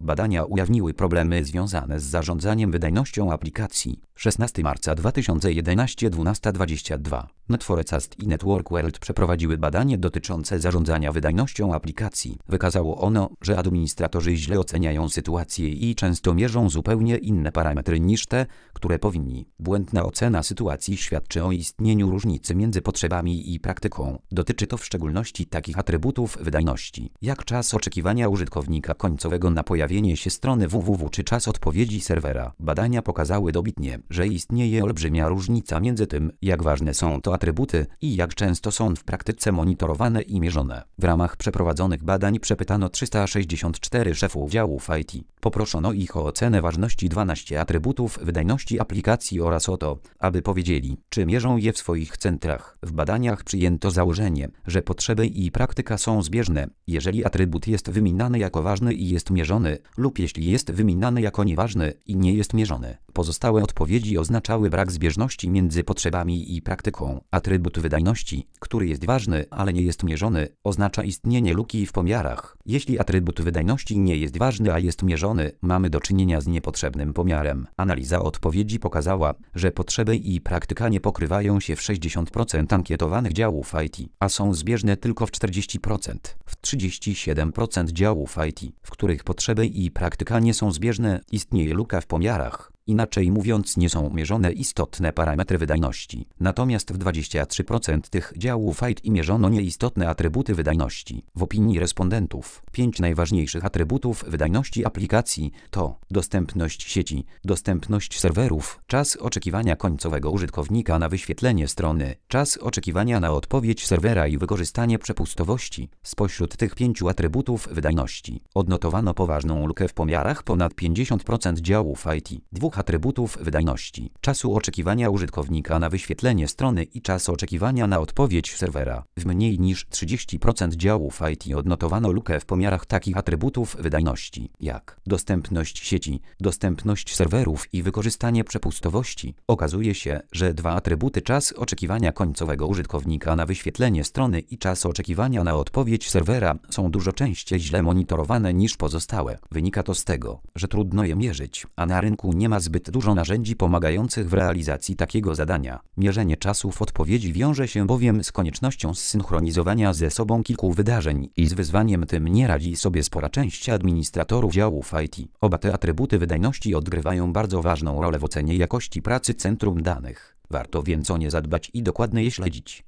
Badania ujawniły problemy związane z zarządzaniem wydajnością aplikacji. 16 marca 2011 12:22. Netforecast i Network World przeprowadziły badanie dotyczące zarządzania wydajnością aplikacji. Wykazało ono, że administratorzy źle oceniają sytuację i często mierzą zupełnie inne parametry niż te, które powinni. Błędna ocena sytuacji świadczy o istnieniu różnicy między potrzebami i praktyką. Dotyczy to w szczególności takich atrybutów wydajności, jak czas oczekiwania użytkownika końcowego na pojawienie się strony www czy czas odpowiedzi serwera. Badania pokazały dobitnie, że istnieje olbrzymia różnica między tym, jak ważne są to atrybuty i jak często są w praktyce monitorowane i mierzone. W ramach przeprowadzonych badań przepytano 364 szefów działów IT. Poproszono ich o ocenę ważności 12 atrybutów wydajności aplikacji oraz o to, aby powiedzieli, czy mierzą je w swoich centrach. W badaniach przyjęto założenie, że potrzeby i praktyka są zbieżne, jeżeli atrybut jest wymieniany jako ważny i jest mierzony, lub jeśli jest wymieniany jako nieważny i nie jest mierzony. Pozostałe odpowiedzi oznaczały brak zbieżności między potrzebami i praktyką. Atrybut wydajności, który jest ważny, ale nie jest mierzony, oznacza istnienie luki w pomiarach. Jeśli atrybut wydajności nie jest ważny, a jest mierzony, mamy do czynienia z niepotrzebnym pomiarem. Analiza odpowiedzi pokazała, że potrzeby i praktyka nie pokrywają się w 60% ankietowanych działów IT, a są zbieżne tylko w 40%. W 37% działów IT, w których potrzeby i praktyka nie są zbieżne, istnieje luka w pomiarach. Inaczej mówiąc, nie są mierzone istotne parametry wydajności. Natomiast w 23% tych działów IT mierzono nieistotne atrybuty wydajności. W opinii respondentów 5 najważniejszych atrybutów wydajności aplikacji to dostępność sieci, dostępność serwerów, czas oczekiwania końcowego użytkownika na wyświetlenie strony, czas oczekiwania na odpowiedź serwera i wykorzystanie przepustowości. Spośród tych 5 atrybutów wydajności odnotowano poważną lukę w pomiarach. Ponad 50% działów IT, dwóch atrybutów wydajności, czasu oczekiwania użytkownika na wyświetlenie strony i czasu oczekiwania na odpowiedź serwera. W mniej niż 30% działów IT odnotowano lukę w pomiarach takich atrybutów wydajności, jak dostępność sieci, dostępność serwerów i wykorzystanie przepustowości. Okazuje się, że dwa atrybuty, czas oczekiwania końcowego użytkownika na wyświetlenie strony i czas oczekiwania na odpowiedź serwera, są dużo częściej źle monitorowane niż pozostałe. Wynika to z tego, że trudno je mierzyć, a na rynku nie ma zbyt dużo narzędzi pomagających w realizacji takiego zadania. Mierzenie czasów odpowiedzi wiąże się bowiem z koniecznością zsynchronizowania ze sobą kilku wydarzeń i z wyzwaniem tym nie radzi sobie spora część administratorów działów IT. Oba te atrybuty wydajności odgrywają bardzo ważną rolę w ocenie jakości pracy centrum danych. Warto więc o nie zadbać i dokładnie je śledzić.